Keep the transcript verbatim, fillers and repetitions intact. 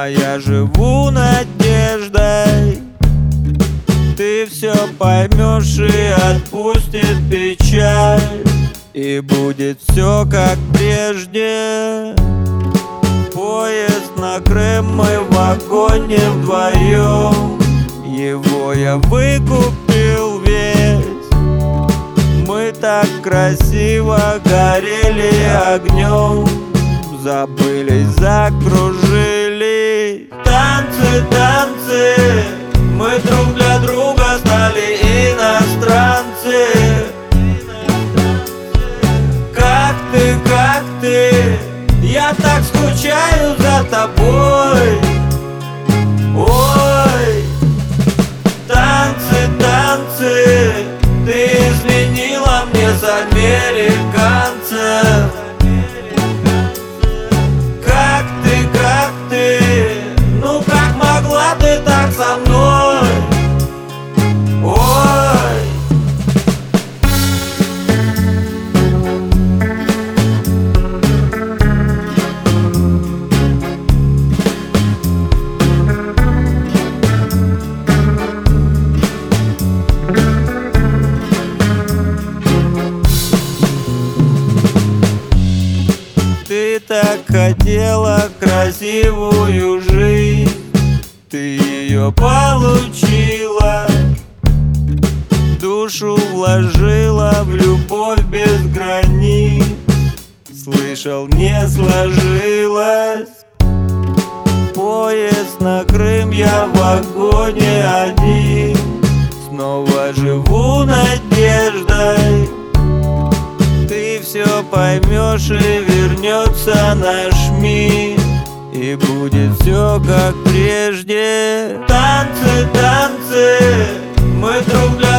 а я живу надеждой. Ты все поймешь и отпустит печаль, и будет все как прежде. Поезд на Крым, мы в вагоне вдвоем. Его я выкупил весь. Мы так красиво горели огнем, забылись, закружились. Танцы, танцы, мы друг для друга стали иностранцы. Как ты, как ты, я так скучаю за тобой. Ой, танцы, танцы, ты изменила мне с американцем. Как ты, как ты, ну как могла ты так со мной? Ой. Ты так хотела красивую жизнь, ты ее получила. Душу вложила в любовь без границ. Слышал, не сложилось. Поезд на Крым, я в вагоне один. Снова живу надеждой. Ты все поймешь и вернется наш мир, и будет все как прежде. Танцы, танцы, мы друг для